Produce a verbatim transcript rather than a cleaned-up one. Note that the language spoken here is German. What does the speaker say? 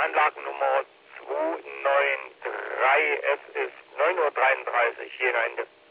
Anlagennummer zwei neun drei. Es ist neun Uhr dreiunddreißig hier in